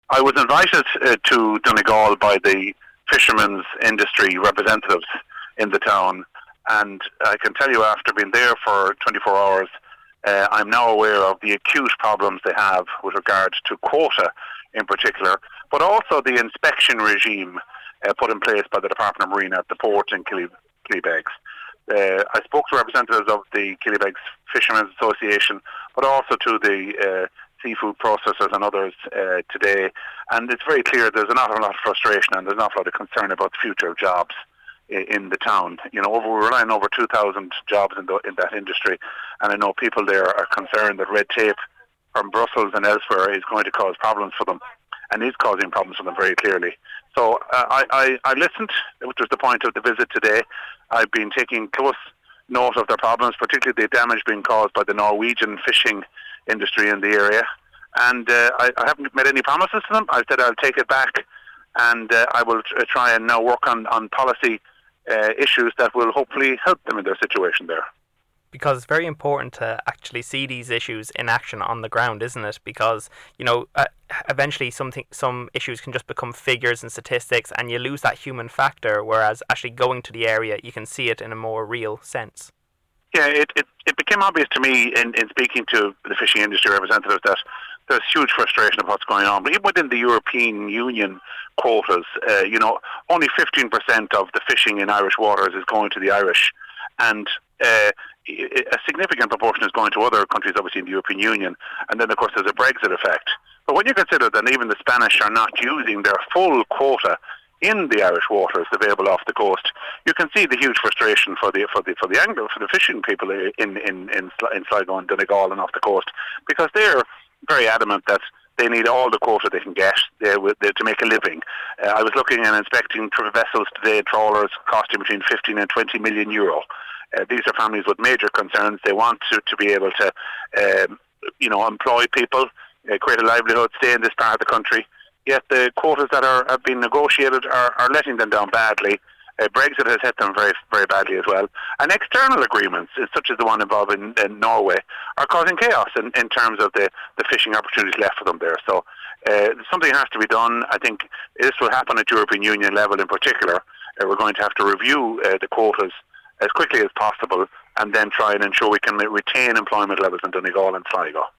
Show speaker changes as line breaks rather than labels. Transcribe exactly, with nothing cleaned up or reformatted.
I was invited uh, to Donegal by the fishermen's industry representatives in the town, and I can tell you, after being there for twenty-four hours, uh, I'm now aware of the acute problems they have with regard to quota in particular, but also the inspection regime uh, put in place by the Department of Marine at the port in Killy- Killybegs. Uh, I spoke to representatives of the Killybegs Fishermen's Association, but also to the uh, seafood processors and others uh, today, and it's very clear there's an awful lot of frustration and there's an awful lot of concern about the future of jobs i- in the town. You know, over, we're relying over two thousand jobs in, the, in that industry, and I know people there are concerned that red tape from Brussels and elsewhere is going to cause problems for them, and is causing problems for them very clearly. So uh, I, I, I listened, which was the point of the visit today. I've been taking close note of their problems, particularly the damage being caused by the Norwegian fishing industry in the area. And uh, I, I haven't made any promises to them. I said I'll take it back, and uh, I will tr- try and now work on, on policy uh, issues that will hopefully help them in their situation there.
Because it's very important to actually see these issues in action on the ground, isn't it? Because, you know, uh, eventually something, some issues can just become figures and statistics, and you lose that human factor, whereas actually going to the area, you can see it in a more real sense.
Yeah, it, it, it became obvious to me in, in speaking to the fishing industry representatives that there's huge frustration of what's going on. But even within the European Union quotas, uh, you know, only fifteen percent of the fishing in Irish waters is going to the Irish, and uh, a significant proportion is going to other countries, obviously in the European Union. And then, of course, there's a Brexit effect. But when you consider that even the Spanish are not using their full quota in the Irish waters available off the coast, you can see the huge frustration for the for the for the angler, for the fishing people in in in, in Sligo and Donegal and off the coast, because they're very adamant that they need all the quota they can get they, they, to make a living. Uh, I was looking and inspecting tr- vessels today, trawlers costing between fifteen and twenty million euro. Uh, these are families with major concerns. They want to, to be able to, um, you know, employ people, uh, create a livelihood, stay in this part of the country. Yet the quotas that are have been negotiated are, are letting them down badly. Uh, Brexit has hit them very, very badly as well. And external agreements, such as the one involving in Norway, are causing chaos in, in terms of the, the fishing opportunities left for them there. So uh, something has to be done. I think this will happen at European Union level in particular. Uh, we're going to have to review uh, the quotas as quickly as possible, and then try and ensure we can retain employment levels in Donegal and Sligo.